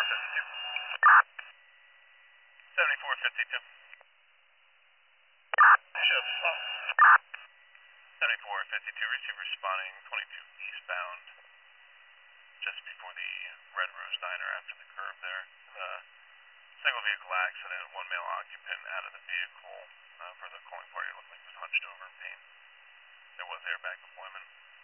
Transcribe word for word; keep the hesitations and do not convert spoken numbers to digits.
fifty-two. seventy-four fifty-two. Bishop, oh. seventy-four fifty-two, receiver responding, twenty-two eastbound, just before the Red Rose Diner after the curve there. Uh, single vehicle accident, one male occupant out of the vehicle. Uh, for the calling party, it looked like it was hunched over in pain. There was airbag deployment.